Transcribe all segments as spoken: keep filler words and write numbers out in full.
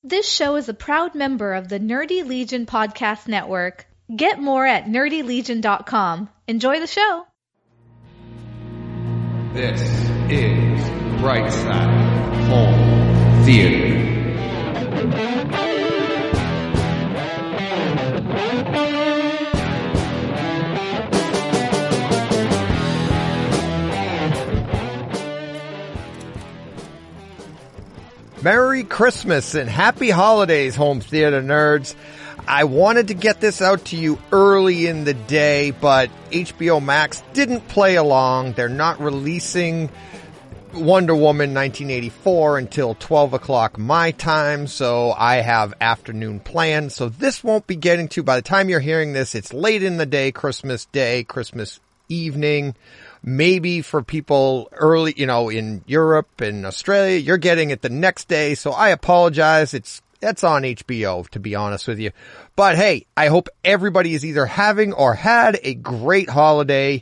This show is a proud member of the Nerdy Legion Podcast Network. Get more at nerdy legion dot com. Enjoy the show. This is Brightside Home Theater. Merry Christmas and happy holidays, home theater nerds. I wanted to get this out to you early in the day, but H B O Max didn't play along. They're not releasing Wonder Woman nineteen eighty-four until twelve o'clock my time, so I have afternoon plans. So this won't be getting to, by the time you're hearing this, it's late in the day, Christmas Day, Christmas evening. Maybe for people early, you know, in Europe and Australia, you're getting it the next day. So I apologize. It's, that's on H B O, to be honest with you. But hey, I hope everybody is either having or had a great holiday.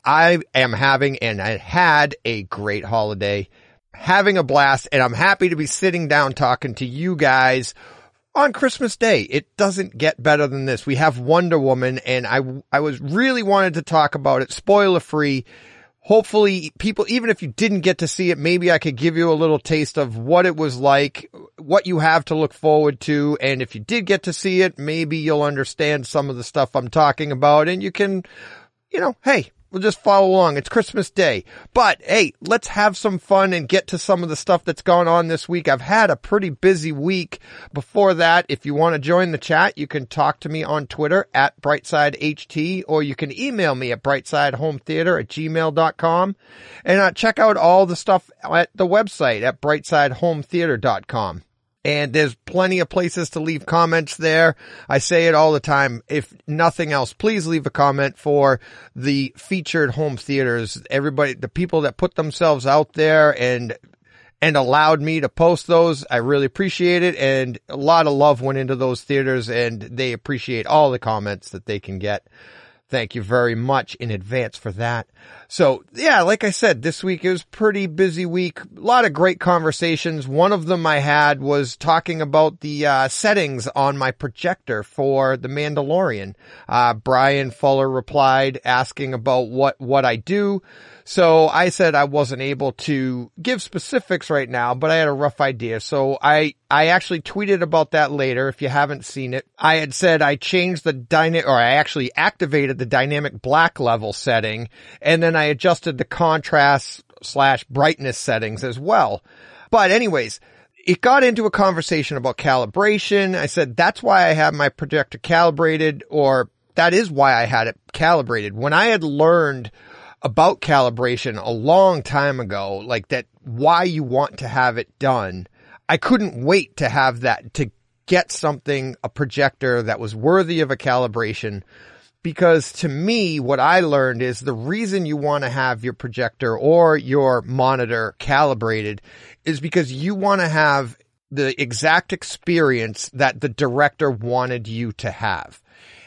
I am having and I had a great holiday, having a blast, and I'm happy to be sitting down talking to you guys on Christmas Day. It doesn't get better than this. We have Wonder Woman, and I, I was really wanted to talk about it, spoiler free. Hopefully people, even if you didn't get to see it, maybe I could give you a little taste of what it was like, what you have to look forward to. And if you did get to see it, maybe you'll understand some of the stuff I'm talking about, and you can, you know, hey, we'll just follow along. It's Christmas Day. But hey, let's have some fun and get to some of the stuff that's gone on this week. I've had a pretty busy week. Before that, if you want to join the chat, you can talk to me on Twitter at BrightsideHT, or you can email me at brightsidehome.theater at gmail dot com. And uh, check out all the stuff at the website at brightside home theater dot com. And there's plenty of places to leave comments there. I say it all the time. If nothing else, please leave a comment for the featured home theaters. Everybody, the people that put themselves out there and, and allowed me to post those, I really appreciate it. And a lot of love went into those theaters, and they appreciate all the comments that they can get. Thank you very much in advance for that. So yeah, like I said, this week it was a pretty busy week. A lot of great conversations. One of them I had was talking about the uh, settings on my projector for The Mandalorian. Uh, Brian Fuller replied asking about what, what I do. So I said I wasn't able to give specifics right now, but I had a rough idea. So I, I actually tweeted about that later. If you haven't seen it, I had said I changed the dyna, or I actually activated the dynamic black level setting, and then I adjusted the contrast slash brightness settings as well. But anyways, it got into a conversation about calibration. I said, that's why I have my projector calibrated, or that is why I had it calibrated. When I had learned about calibration a long time ago, like that, why you want to have it done, I couldn't wait to have that, to get something, a projector that was worthy of a calibration. Because to me, what I learned is the reason you want to have your projector or your monitor calibrated is because you want to have the exact experience that the director wanted you to have.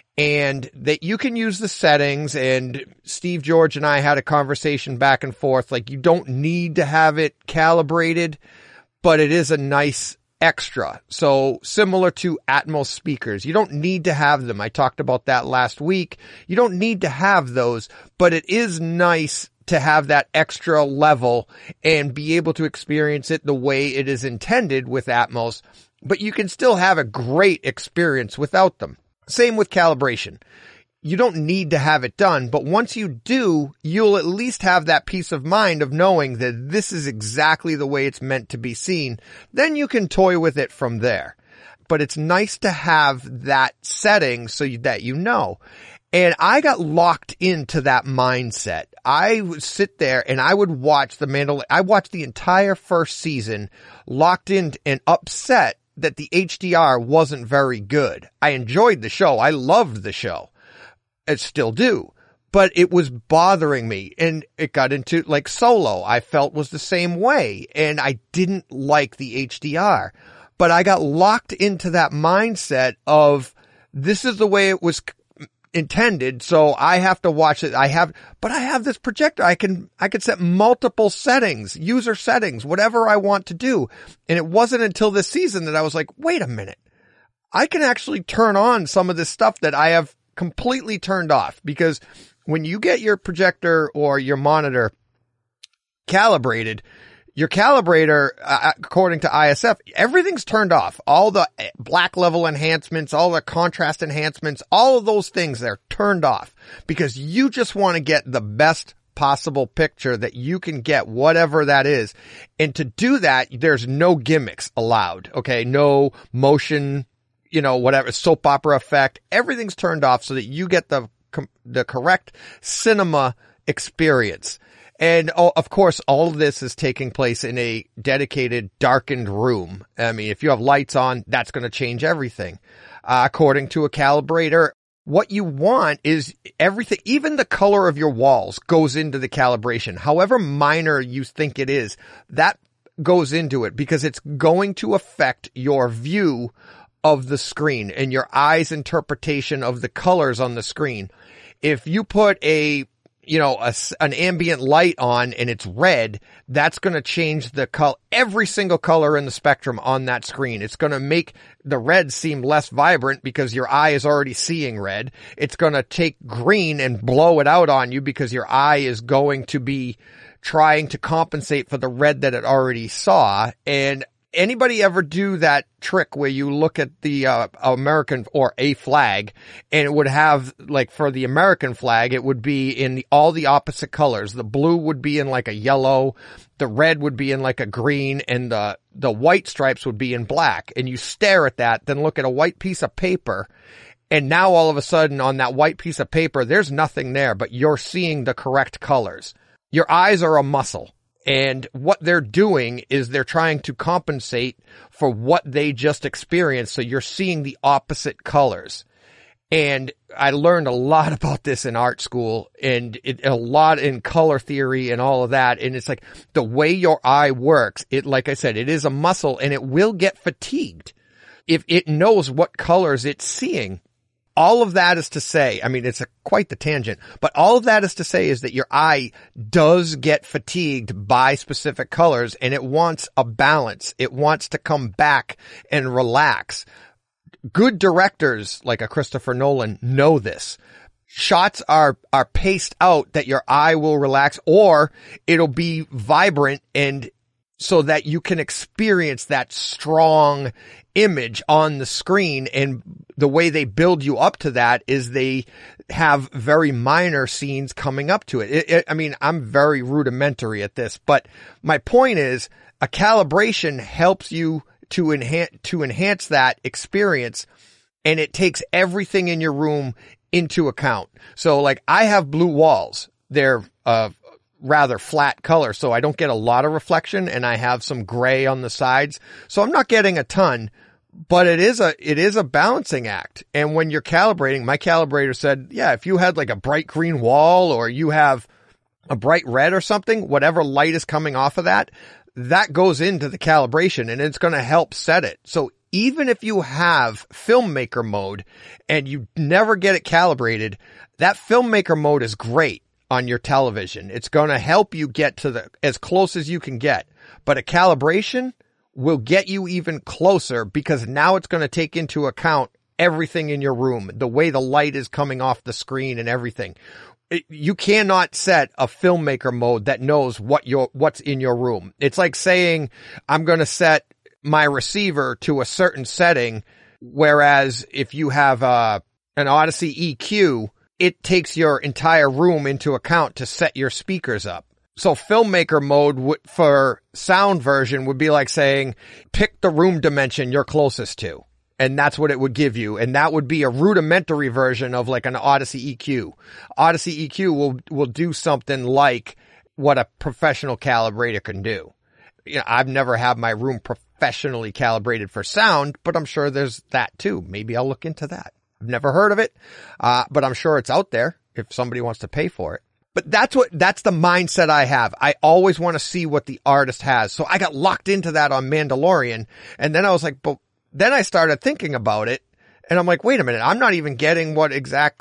And that you can use the settings, and Steve George and I had a conversation back and forth, like you don't need to have it calibrated, but it is a nice extra. So similar to Atmos speakers, you don't need to have them. I talked about that last week. You don't need to have those, but it is nice to have that extra level and be able to experience it the way it is intended with Atmos, but you can still have a great experience without them. Same with calibration. You don't need to have it done, but once you do, you'll at least have that peace of mind of knowing that this is exactly the way it's meant to be seen. Then you can toy with it from there. But it's nice to have that setting so that you know. And I got locked into that mindset. I would sit there and I would watch the Mandalorian. I watched the entire first season locked in and upset that the H D R wasn't very good. I enjoyed the show. I loved the show. I still do. But it was bothering me, and it got into, like, Solo, I felt was the same way, and I didn't like the H D R. But I got locked into that mindset of this is the way it was intended. So I have to watch it. I have, but I have this projector. I can, I can set multiple settings, user settings, whatever I want to do. And it wasn't until this season that I was like, wait a minute. I can actually turn on some of this stuff that I have completely turned off, because when you get your projector or your monitor calibrated, your calibrator, uh, according to I S F, everything's turned off. All the black level enhancements, all the contrast enhancements, all of those things, they're turned off because you just want to get the best possible picture that you can get, whatever that is. And to do that, there's no gimmicks allowed. Okay. No motion, you know, whatever, soap opera effect. Everything's turned off so that you get the, the correct cinema experience. And oh, of course, all of this is taking place in a dedicated darkened room. I mean, if you have lights on, that's going to change everything. Uh, according to a calibrator, what you want is everything, even the color of your walls goes into the calibration. However minor you think it is, that goes into it because it's going to affect your view of the screen and your eye's interpretation of the colors on the screen. If you put a, you know, a, an ambient light on and it's red, that's going to change the color, every single color in the spectrum on that screen. It's going to make the red seem less vibrant because your eye is already seeing red. It's going to take green and blow it out on you because your eye is going to be trying to compensate for the red that it already saw. And anybody ever do that trick where you look at the uh, American or a flag and it would have, like, for the American flag, it would be in the, all the opposite colors. The blue would be in like a yellow, the red would be in like a green, and the, the white stripes would be in black. And you stare at that, then look at a white piece of paper. And now all of a sudden on that white piece of paper, there's nothing there, but you're seeing the correct colors. Your eyes are a muscle. And what they're doing is they're trying to compensate for what they just experienced. So you're seeing the opposite colors. And I learned a lot about this in art school and it, a lot in color theory and all of that. And it's like the way your eye works, it, like I said, it is a muscle and it will get fatigued if it knows what colors it's seeing. All of that is to say, I mean, it's a, quite the tangent, but all of that is to say is that your eye does get fatigued by specific colors and it wants a balance. It wants to come back and relax. Good directors like a Christopher Nolan know this. Shots are, are paced out that your eye will relax or it'll be vibrant and so that you can experience that strong image on the screen. And the way they build you up to that is they have very minor scenes coming up to it. It, it. I mean, I'm very rudimentary at this, but my point is a calibration helps you to enhance, to enhance that experience. And it takes everything in your room into account. So like I have blue walls. They're, uh, rather flat color, so I don't get a lot of reflection and I have some gray on the sides. So I'm not getting a ton, but it is a, it is a balancing act. And when you're calibrating, my calibrator said, yeah, if you had like a bright green wall or you have a bright red or something, whatever light is coming off of that, that goes into the calibration and it's going to help set it. So even if you have filmmaker mode and you never get it calibrated, that filmmaker mode is great on your television. It's going to help you get to the, as close as you can get, but a calibration will get you even closer because now it's going to take into account everything in your room, the way the light is coming off the screen and everything. It, you cannot set a filmmaker mode that knows what your, what's in your room. It's like saying, I'm going to set my receiver to a certain setting. Whereas if you have a, an Odyssey E Q, it takes your entire room into account to set your speakers up. So filmmaker mode w- for sound version would be like saying, pick the room dimension you're closest to. And that's what it would give you. And that would be a rudimentary version of like an Odyssey E Q. Odyssey E Q will, will do something like what a professional calibrator can do. You know, I've never had my room professionally calibrated for sound, but I'm sure there's that too. Maybe I'll look into that. I've never heard of it, uh, but I'm sure it's out there if somebody wants to pay for it. But that's what, that's the mindset I have. I always want to see what the artist has. So I got locked into that on Mandalorian. And then I was like, but then I started thinking about it and I'm like, wait a minute, I'm not even getting what exactly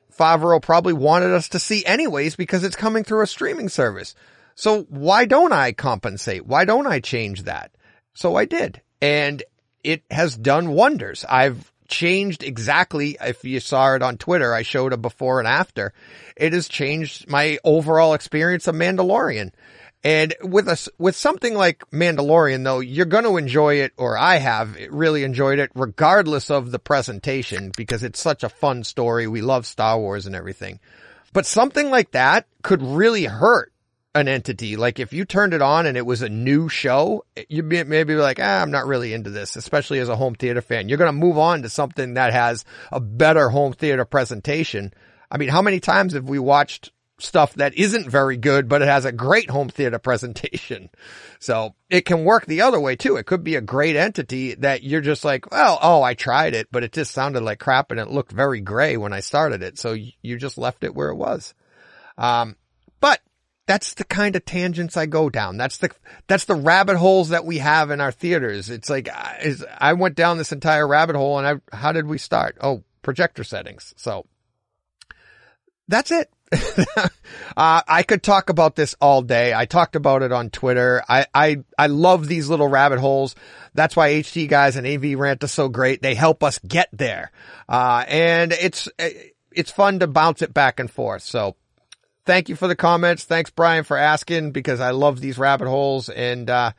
Favreau probably wanted us to see anyways because it's coming through a streaming service. So why don't I compensate? Why don't I change that? So I did. And it has done wonders. I've changed exactly, if you saw it on Twitter, I showed a before and after. It has changed my overall experience of Mandalorian. And with us, with something like Mandalorian, though, you're going to enjoy it, or I have really enjoyed it, regardless of the presentation, because it's such a fun story. We love Star Wars and everything. But something like that could really hurt an entity. Like if you turned it on and it was a new show, you'd be, maybe be like, ah, I'm not really into this, especially as a home theater fan. You're going to move on to something that has a better home theater presentation. I mean, how many times have we watched stuff that isn't very good, but it has a great home theater presentation? So it can work the other way too. It could be a great entity that you're just like, well, oh, I tried it, but it just sounded like crap and it looked very gray when I started it. So you just left it where it was. Um, but that's the kind of tangents I go down. That's the, that's the rabbit holes that we have in our theaters. It's like, is, I went down this entire rabbit hole and I, how did we start? Oh, projector settings. So that's it. uh, I could talk about this all day. I talked about it on Twitter. I, I, I love these little rabbit holes. That's why H T Guys and A V Rant are so great. They help us get there. Uh, and it's, it's fun to bounce it back and forth. So thank you for the comments. Thanks, Brian, for asking, because I love these rabbit holes. And, uh,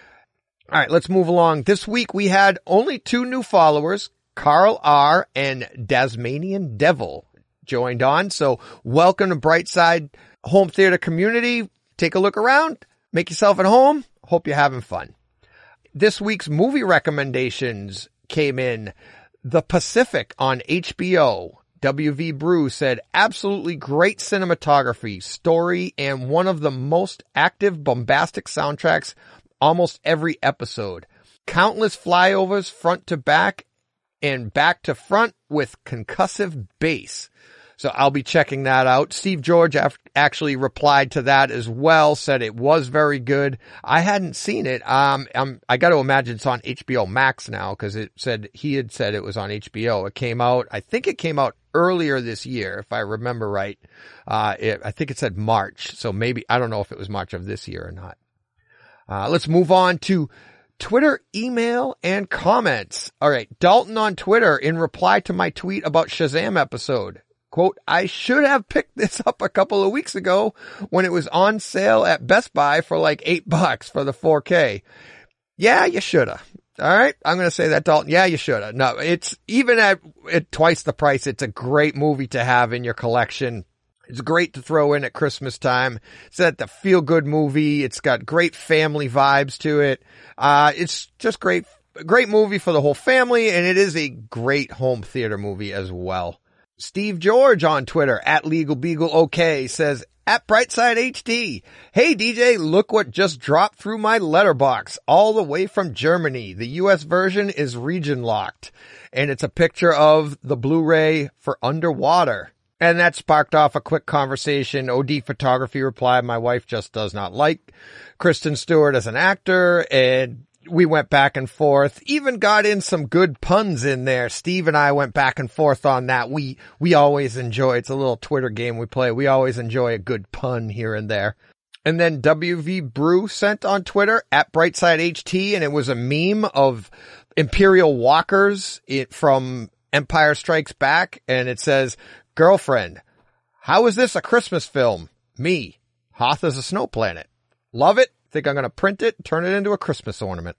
all right, let's move along. This week we had only two new followers, Carl R. and Dasmanian Devil joined on. So welcome to Brightside Home Theater Community. Take a look around. Make yourself at home. Hope you're having fun. This week's movie recommendations came in. The Pacific on H B O. W V Brew said, absolutely great cinematography, story, and one of the most active, bombastic soundtracks almost every episode. Countless flyovers front to back and back to front with concussive bass. So I'll be checking that out. Steve George actually replied to that as well, said it was very good. I hadn't seen it. Um, I'm, I got to imagine it's on H B O Max now, because it said, he had said it was on H B O. It came out, I think it came out earlier this year, if I remember right. Uh, it, I think it said March. So maybe, I don't know if it was March of this year or not. Uh, let's move on to Twitter, email, and comments. All right. Dalton on Twitter, in reply to my tweet about Shazam episode. Quote, I should have picked this up a couple of weeks ago when it was on sale at Best Buy for like eight bucks for the four K. Yeah, you should have. All right. I'm going to say that, Dalton. Yeah, you should have. No, it's even at, at twice the price. It's a great movie to have in your collection. It's great to throw in at Christmas time. It's that the feel good movie. It's got great family vibes to it. Uh, it's just great, great movie for the whole family. And it is a great home theater movie as well. Steve George on Twitter, at Legal Beagle OK, says, at Brightside H D, hey D J, look what just dropped through my letterbox all the way from Germany. The U S version is region locked, and it's a picture of the Blu-ray for Underwater. And that sparked off a quick conversation. O D Photography replied, my wife just does not like Kristen Stewart as an actor, and we went back and forth, even got in some good puns in there. Steve and I went back and forth on that. We, we always enjoy, it's a little Twitter game we play. We always enjoy a good pun here and there. And then W V Brew sent on Twitter, at Brightside H T, and it was a meme of Imperial walkers it, from Empire Strikes Back. And it says, girlfriend, how is this a Christmas film? Me, Hoth is a snow planet. Love it. Think I'm going to print it, turn it into a Christmas ornament.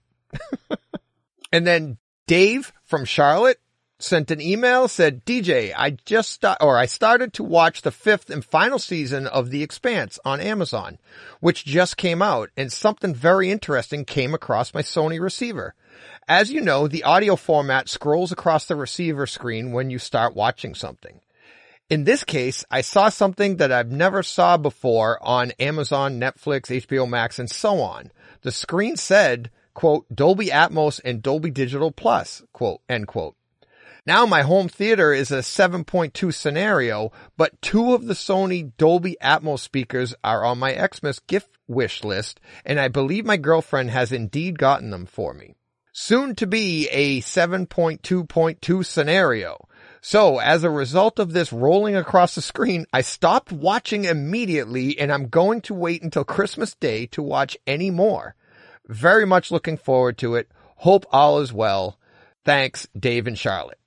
And then Dave from Charlotte sent an email, said, D J, I just start, or I started to watch the fifth and final season of The Expanse on Amazon, which just came out, and something very interesting came across my Sony receiver. As you know, the audio format scrolls across the receiver screen when you start watching something. In this case, I saw something that I've never saw before on Amazon, Netflix, H B O Max, and so on. The screen said, quote, Dolby Atmos and Dolby Digital Plus, quote, end quote. Now my home theater is a seven point two scenario, but two of the Sony Dolby Atmos speakers are on my Xmas gift wish list, and I believe my girlfriend has indeed gotten them for me. Soon to be a seven point two point two scenario. So as a result of this rolling across the screen, I stopped watching immediately, and I'm going to wait until Christmas Day to watch any more. Very much looking forward to it. Hope all is well. Thanks, Dave and Charlotte.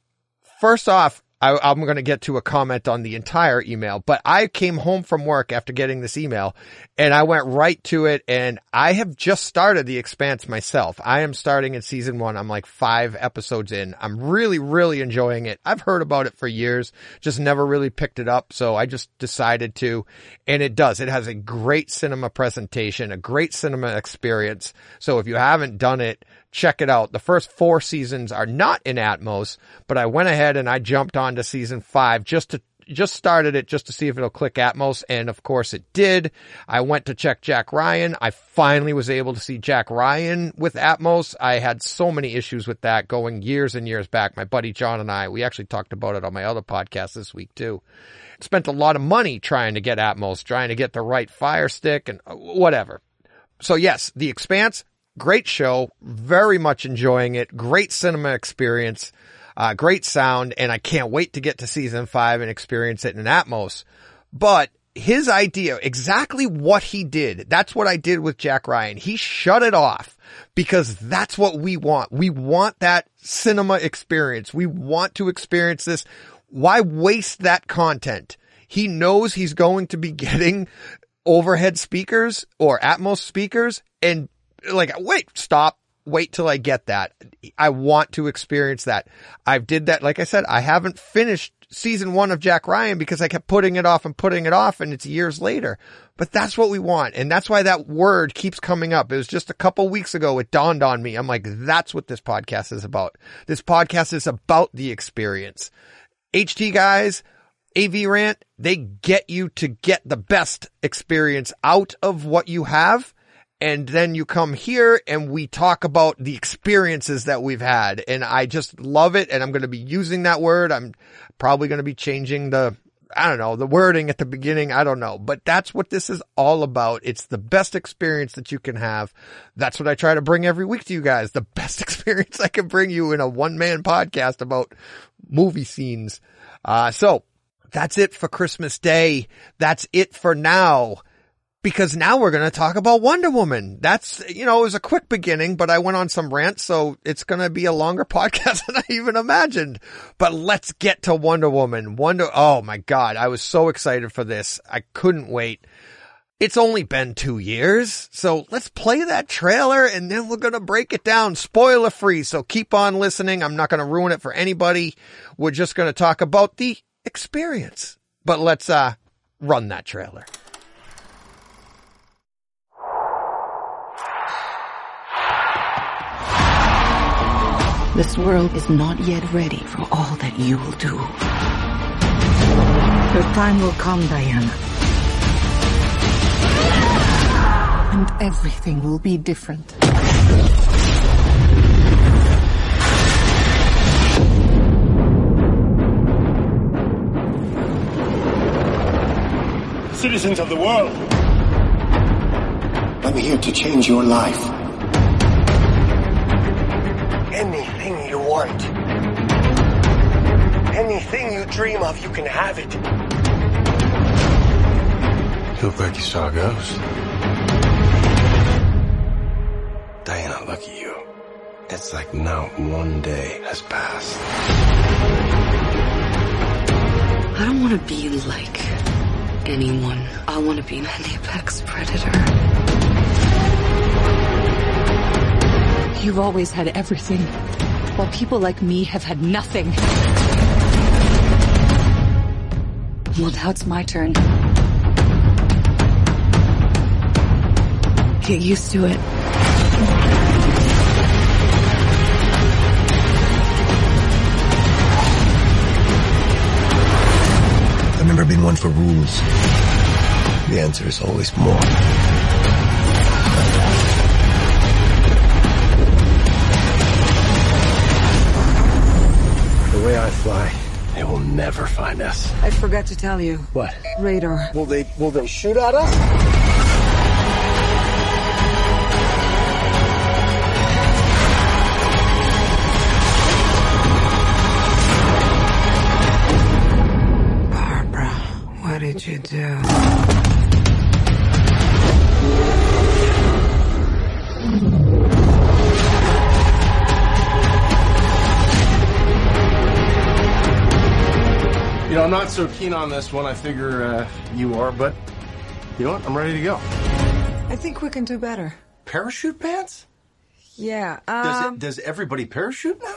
First off, I, I'm going to get to a comment on the entire email, but I came home from work after getting this email and I went right to it, and I have just started The Expanse myself. I am starting in season one. I'm like five episodes in. I'm really, really enjoying it. I've heard about it for years, just never really picked it up. So I just decided to, and it does. It has a great cinema presentation, a great cinema experience. So if you haven't done it, check it out. The first four seasons are not in Atmos, but I went ahead and I jumped on to season five just to, just started it just to see if it'll click Atmos. And of course it did. I went to check Jack Ryan. I finally was able to see Jack Ryan with Atmos. I had so many issues with that going years and years back. My buddy John and I, we actually talked about it on my other podcast this week too. Spent a lot of money trying to get Atmos, trying to get the right Fire Stick and whatever. So yes, The Expanse, great show, very much enjoying it, great cinema experience, uh, great sound, and I can't wait to get to season five and experience it in Atmos. But his idea, exactly what he did, that's what I did with Jack Ryan. He shut it off because that's what we want. We want that cinema experience. We want to experience this. Why waste that content? He knows he's going to be getting overhead speakers or Atmos speakers, and like, wait, stop, wait till I get that. I want to experience that. I did that. Like I said, I haven't finished season one of Jack Ryan because I kept putting it off and putting it off, and it's years later. But that's what we want. And that's why that word keeps coming up. It was just a couple weeks ago. It dawned on me. I'm like, that's what this podcast is about. This podcast is about the experience. H T guys, A V Rant, they get you to get the best experience out of what you have. And then you come here and we talk about the experiences that we've had. And I just love it. And I'm going to be using that word. I'm probably going to be changing the, I don't know, the wording at the beginning. I don't know. But that's what this is all about. It's the best experience that you can have. That's what I try to bring every week to you guys. The best experience I can bring you in a one-man podcast about movie scenes. Uh, so that's it for Christmas Day. That's it for now. Because now we're going to talk about Wonder Woman. That's, you know, it was a quick beginning, but I went on some rants, so it's going to be a longer podcast than I even imagined. But let's get to Wonder Woman. Wonder, oh my God, I was so excited for this. I couldn't wait. It's only been two years, so let's play that trailer and then we're going to break it down spoiler free. So keep on listening. I'm not going to ruin it for anybody. We're just going to talk about the experience. But let's, uh, run that trailer. This world is not yet ready for all that you will do. Your time will come, Diana. And everything will be different. Citizens of the world, I'm here to change your life. anything you want, anything you dream of, you can have it. You look like you saw a ghost. Diana, look at you. It's like not one day has passed. I don't want to be like anyone. I want to be an apex predator. You've always had everything, while people like me have had nothing. Well, now it's my turn. Get used to it. I've never been one for rules. The answer is always more. The way I fly, they will never find us. I forgot to tell you. What? Radar. Will they, will they shoot at us? do. You know, I'm not so keen on this one. I figure uh, you are, but you know what? I'm ready to go. I think we can do better. Parachute pants? Yeah, Does, um... it, does everybody parachute now?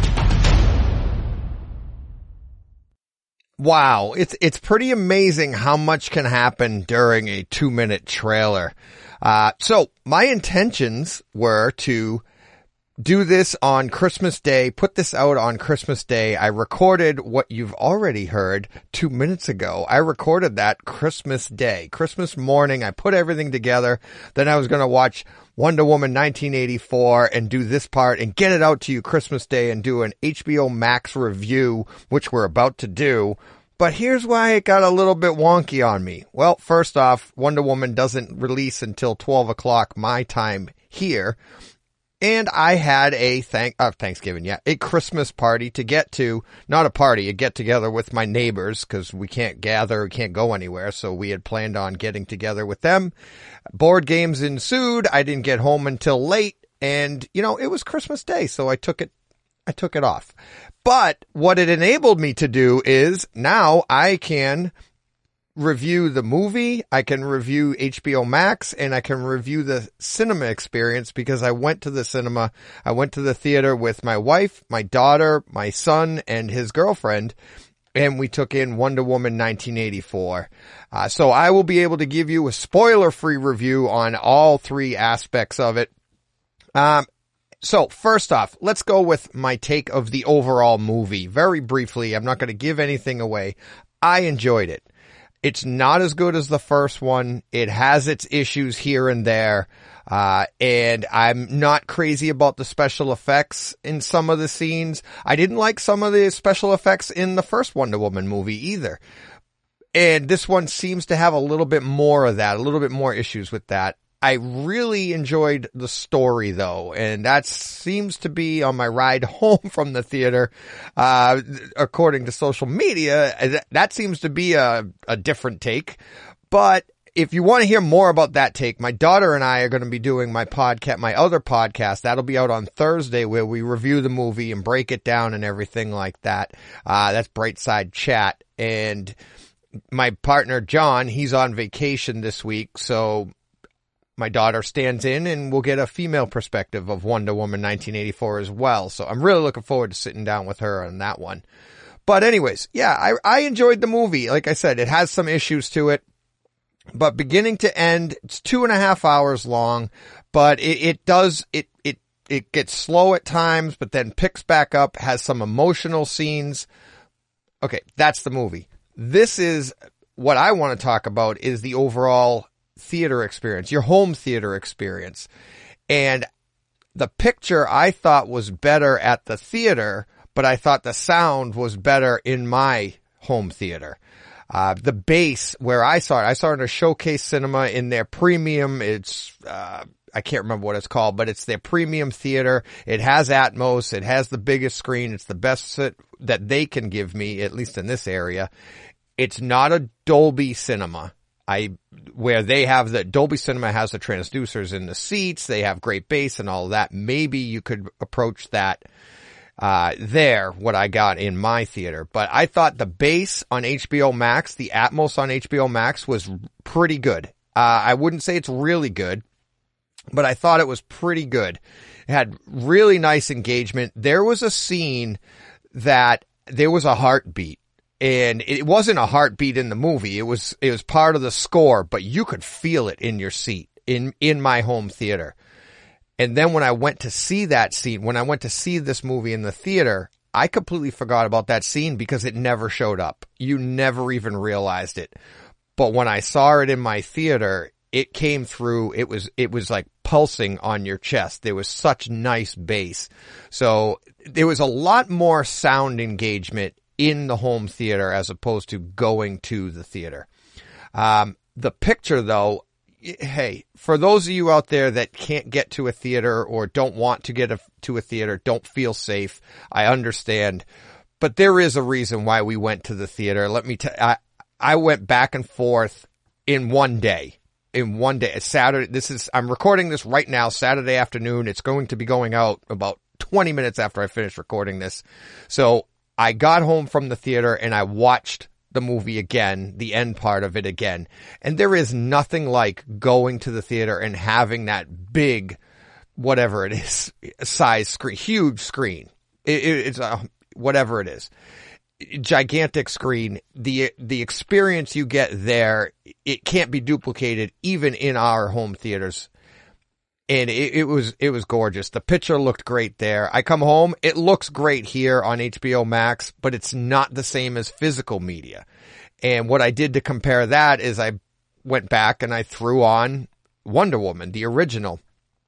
Wow, it's it's pretty amazing how much can happen during a two-minute trailer. Uh, so my intentions were to do this on Christmas Day, put this out on Christmas Day. I recorded what you've already heard two minutes ago. I recorded that Christmas Day, Christmas morning. I put everything together. Then I was going to watch Wonder Woman nineteen eighty-four and do this part and get it out to you Christmas Day and do an H B O Max review, which we're about to do. But here's why it got a little bit wonky on me. Well, first off, Wonder Woman doesn't release until twelve o'clock my time here. And I had a thank, uh, Thanksgiving, yeah, a Christmas party to get to, not a party, a get together with my neighbors, cause we can't gather, we can't go anywhere. So we had planned on getting together with them. Board games ensued. I didn't get home until late and, you know, it was Christmas Day. So I took it, I took it off. But what it enabled me to do is now I can review the movie, I can review H B O Max, and I can review the cinema experience because I went to the cinema. I went to the theater with my wife, my daughter, my son, and his girlfriend, and we took in Wonder Woman nineteen eighty-four. Uh, so I will be able to give you a spoiler-free review on all three aspects of it. Um, so first off, let's go with my take of the overall movie. Very briefly, I'm not going to give anything away. I enjoyed it. It's not as good as the first one. It has its issues here and there. Uh, and I'm not crazy about the special effects in some of the scenes. I didn't like some of the special effects in the first Wonder Woman movie either. And this one seems to have a little bit more of that, a little bit more issues with that. I really enjoyed the story though, and that seems to be on my ride home from the theater. Uh, according to social media, that seems to be a, a different take. But if you want to hear more about that take, my daughter and I are going to be doing my podcast, my other podcast. That'll be out on Thursday where we review the movie and break it down and everything like that. Uh, that's Brightside Chat. And my partner, John, he's on vacation this week. So my daughter stands in and we'll get a female perspective of Wonder Woman nineteen eighty-four as well. So I'm really looking forward to sitting down with her on that one. But anyways, yeah, I, I enjoyed the movie. Like I said, it has some issues to it, but beginning to end, it's two and a half hours long, but it, it does, it, it, it gets slow at times, but then picks back up, has some emotional scenes. Okay. That's the movie. This is what I want to talk about is the overall theater experience, your home theater experience. And the picture I thought was better at the theater, but I thought the sound was better in my home theater. Uh, the bass where I saw it, I saw it in a Showcase Cinema in their premium. It's, uh, I can't remember what it's called, but it's their premium theater. It has Atmos. It has the biggest screen. It's the best that they can give me, at least in this area. It's not a Dolby Cinema. I, where they have the Dolby Cinema has the transducers in the seats. They have great bass and all of that. Maybe you could approach that, uh, there, what I got in my theater. But I thought the bass on H B O Max, the Atmos on H B O Max was pretty good. Uh, I wouldn't say it's really good, but I thought it was pretty good. It had really nice engagement. There was a scene that there was a heartbeat. And it wasn't a heartbeat in the movie. It was, it was part of the score, but you could feel it in your seat in, in my home theater. And then when I went to see that scene, when I went to see this movie in the theater, I completely forgot about that scene because it never showed up. You never even realized it. But when I saw it in my theater, it came through. It was, it was like pulsing on your chest. There was such nice bass. So there was a lot more sound engagement in the home theater as opposed to going to the theater. Um, the picture though, hey, for those of you out there that can't get to a theater or don't want to get a, to a theater, don't feel safe. I understand, but there is a reason why we went to the theater. Let me tell, I, I went back and forth in one day. In one day. Saturday, this is, I'm recording this right now, Saturday afternoon. It's going to be going out about twenty minutes after I finish recording this. So I got home from the theater and I watched the movie again, the end part of it again. And there is nothing like going to the theater and having that big, whatever it is, size screen, huge screen. It, it, it's a, whatever it is, gigantic screen. The, the experience you get there, it can't be duplicated even in our home theaters. And it, it was, it was gorgeous. The picture looked great there. I come home. It looks great here on H B O Max, but it's not the same as physical media. And what I did to compare that is I went back and I threw on Wonder Woman, the original.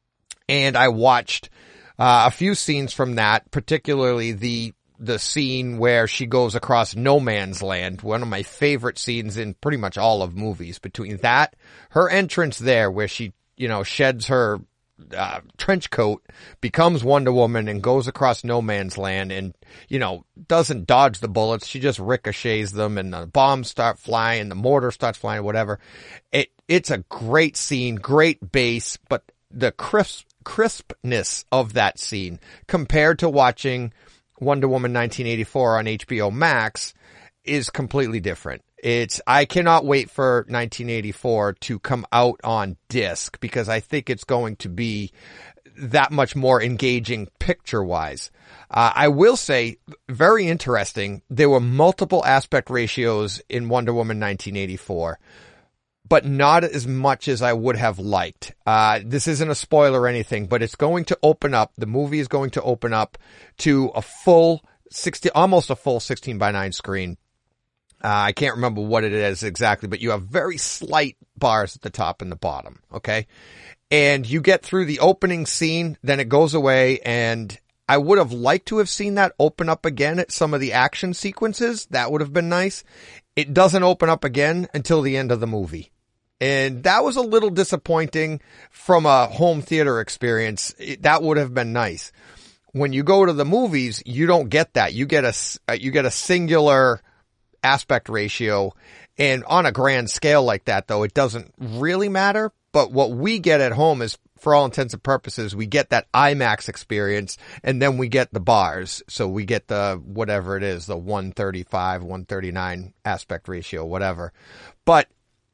And I watched, uh, a few scenes from that, particularly the, the scene where she goes across no man's land. One of my favorite scenes in pretty much all of movies. Between that, her entrance there where she, you know, sheds her uh, trench coat, becomes Wonder Woman and goes across no man's land and, you know, doesn't dodge the bullets. She just ricochets them and the bombs start flying, the mortar starts flying, whatever. It, it's a great scene, great base, but the crisp, crispness of that scene compared to watching Wonder Woman nineteen eighty-four on H B O Max is completely different. It's, I cannot wait for nineteen eighty-four to come out on disc because I think it's going to be that much more engaging picture-wise. Uh, I will say, very interesting, there were multiple aspect ratios in Wonder Woman nineteen eighty-four, but not as much as I would have liked. Uh, this isn't a spoiler or anything, but it's going to open up, the movie is going to open up to a full sixty, almost a full sixteen by nine screen. Uh, I can't remember what it is exactly, but you have very slight bars at the top and the bottom. Okay. And you get through the opening scene, then it goes away. And I would have liked to have seen that open up again at some of the action sequences. That would have been nice. It doesn't open up again until the end of the movie. And that was a little disappointing from a home theater experience. It, that would have been nice. When you go to the movies, you don't get that. You get a, you get a singular aspect ratio, and on a grand scale like that, though, it doesn't really matter. But what we get at home is, for all intents and purposes, we get that IMAX experience, and then we get the bars. So we get the, whatever it is, the one thirty-five, one thirty-nine aspect ratio, whatever. But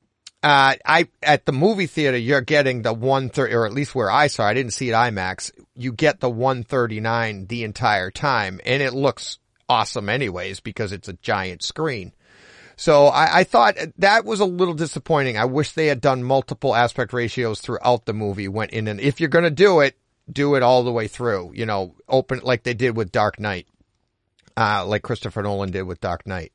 uh I at the movie theater, you're getting the one thirty, or at least where I saw, I didn't see it IMAX, you get the one thirty-nine the entire time, and it looks awesome anyways because it's a giant screen. So I, I thought that was a little disappointing. I wish they had done multiple aspect ratios throughout the movie, went in, and if you're going to do it, do it all the way through, you know, open like they did with Dark Knight, uh, like Christopher Nolan did with Dark Knight.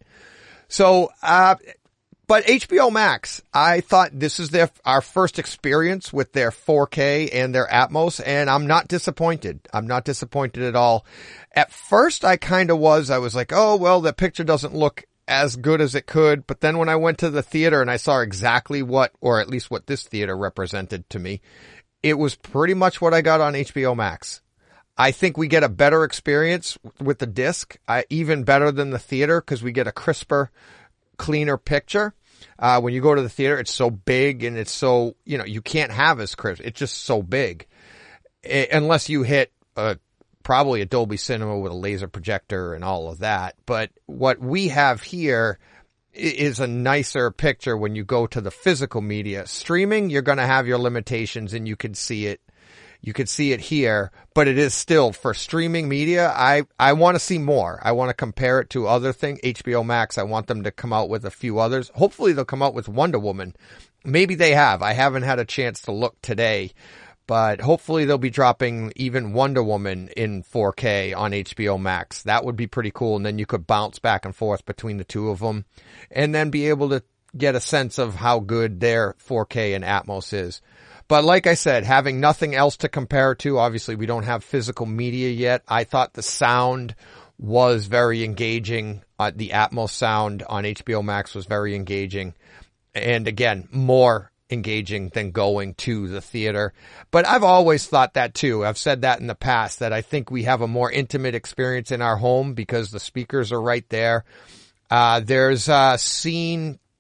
So, uh, but H B O Max, I thought this is their, our first experience with their four K and their Atmos, and I'm not disappointed. I'm not disappointed at all. At first, I kind of was. I was like, oh, well, the picture doesn't look as good as it could. But then when I went to the theater and I saw exactly what, or at least what this theater represented to me, it was pretty much what I got on H B O Max. I think we get a better experience with the disc, uh, even better than the theater, because we get a crisper, cleaner picture. Uh, when you go to the theater, it's so big and it's so, you know, you can't have as crisp. It's just so big. It, unless you hit a, probably a Dolby Cinema with a laser projector and all of that. But what we have here is a nicer picture when you go to the physical media. Streaming, you're going to have your limitations and you can see it. You can see it here, but it is still, for streaming media, I, I want to see more. I want to compare it to other things. H B O Max, I want them to come out with a few others. Hopefully they'll come out with Wonder Woman. Maybe they have. I haven't had a chance to look today, but hopefully they'll be dropping even Wonder Woman in four K on H B O Max. That would be pretty cool. And then you could bounce back and forth between the two of them and then be able to get a sense of how good their four K and Atmos is. But like I said, having nothing else to compare to, obviously we don't have physical media yet. I thought the sound was very engaging. Uh, the Atmos sound on H B O Max was very engaging. And again, more engaging than going to the theater. But I've always thought that too. I've said that in the past, that I think we have a more intimate experience in our home because the speakers are right there. Uh, there's a scene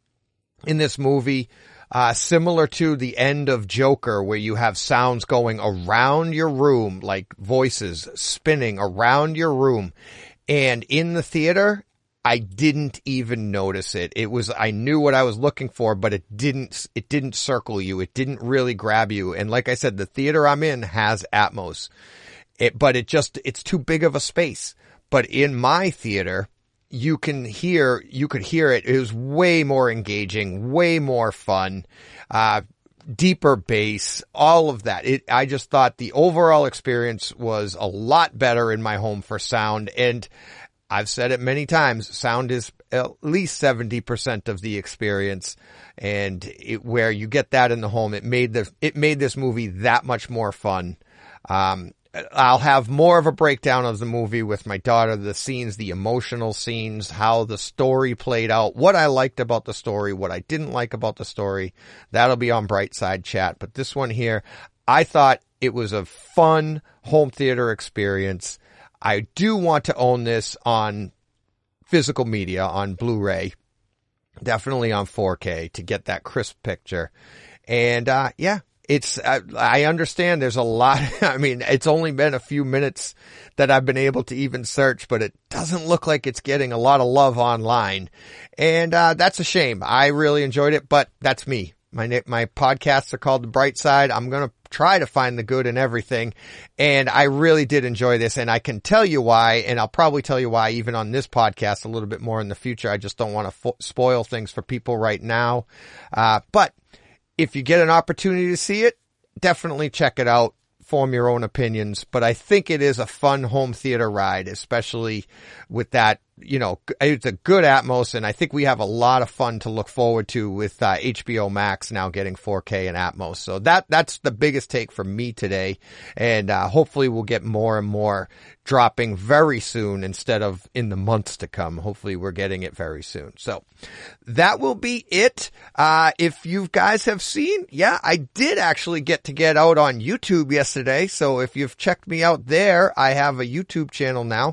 in this movie, uh, similar to the end of Joker, where you have sounds going around your room, like voices spinning around your room. And in the theater, I didn't even notice it. It was, I knew what I was looking for, but it didn't, it didn't circle you. It didn't really grab you. And like I said, the theater I'm in has Atmos. It, but it just, it's too big of a space. But in my theater, you can hear, you could hear it. It was way more engaging, way more fun, uh, deeper bass, all of that. It, I just thought the overall experience was a lot better in my home for sound. And I've said it many times, sound is at least seventy percent of the experience. And it, where you get that in the home, it made the, it made this movie that much more fun. Um, I'll have more of a breakdown of the movie with my daughter, the scenes, the emotional scenes, how the story played out, what I liked about the story, what I didn't like about the story. That'll be on Brightside Chat. But this one here, I thought it was a fun home theater experience. I do want to own this on physical media, on Blu-ray, definitely on four K to get that crisp picture. And, uh, yeah. It's, I, I understand there's a lot. I mean, it's only been a few minutes that I've been able to even search, but it doesn't look like it's getting a lot of love online. And, uh, that's a shame. I really enjoyed it, but that's me. My, my podcasts are called The Bright Side. I'm going to try to find the good in everything. And I really did enjoy this. And I can tell you why, and I'll probably tell you why even on this podcast a little bit more in the future. I just don't want to fo- spoil things for people right now. Uh, but if you get an opportunity to see it, definitely check it out, form your own opinions. But I think it is a fun home theater ride, especially with that, you know, it's a good Atmos, and I think we have a lot of fun to look forward to with uh, H B O Max now getting four K and Atmos. So that that's the biggest take from me today, and uh, hopefully we'll get more and more dropping very soon instead of in the months to come. Hopefully we're getting it very soon. So that will be it. Uh, if you guys have seen, yeah, I did actually get to get out on YouTube yesterday. So if you've checked me out there, I have a YouTube channel now.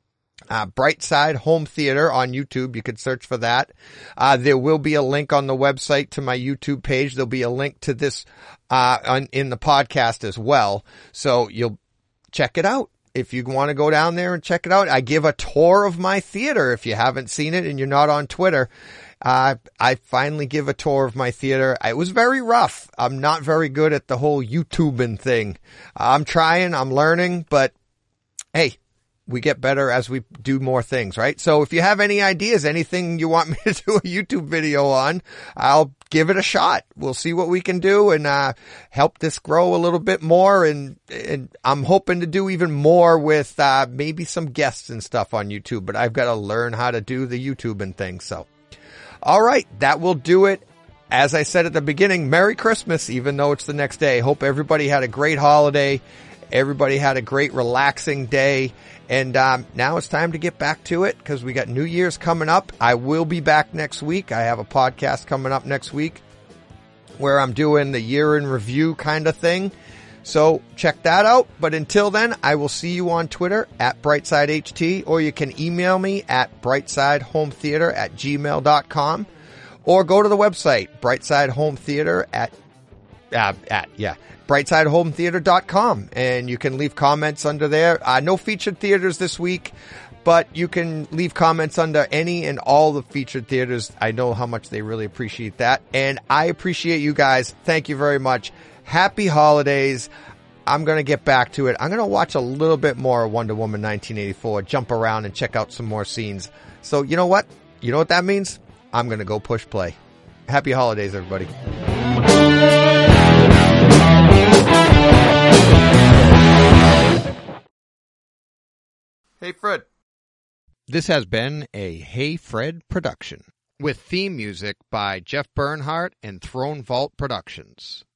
Uh, Brightside Home Theater on YouTube. You could search for that. Uh, there will be a link on the website to my YouTube page. There'll be a link to this, uh, on, in the podcast as well. So you'll check it out. If you want to go down there and check it out, I give a tour of my theater. If you haven't seen it and you're not on Twitter, uh, I finally give a tour of my theater. It was very rough. I'm not very good at the whole YouTubing thing. I'm trying, I'm learning, but hey, we get better as we do more things, right? So if you have any ideas, anything you want me to do a YouTube video on, I'll give it a shot. We'll see what we can do and uh help this grow a little bit more. And, and I'm hoping to do even more with uh maybe some guests and stuff on YouTube, but I've got to learn how to do the YouTube and things. So, all right, that will do it. As I said at the beginning, Merry Christmas, even though it's the next day. Hope everybody had a great holiday. Everybody had a great relaxing day. And um, now it's time to get back to it because we got New Year's coming up. I will be back next week. I have a podcast coming up next week where I'm doing the year in review kind of thing. So check that out. But until then, I will see you on Twitter at BrightsideHT, or you can email me at brightsidehomtheater at gmail dot com, or go to the website, brightside-home-theater at, uh, at, yeah, brightside home theater dot com, and you can leave comments under there. Uh, no featured theaters this week, but you can leave comments under any and all the featured theaters. I know how much they really appreciate that, and I appreciate you guys. Thank you very much. Happy holidays. I'm going to get back to it. I'm going to watch a little bit more Wonder Woman nineteen eighty-four, jump around and check out some more scenes. So you know what? You know what that means? I'm going to go push play. Happy holidays, everybody. Hey, Fred. This has been a Hey Fred production with theme music by Jeff Bernhardt and Throne Vault Productions.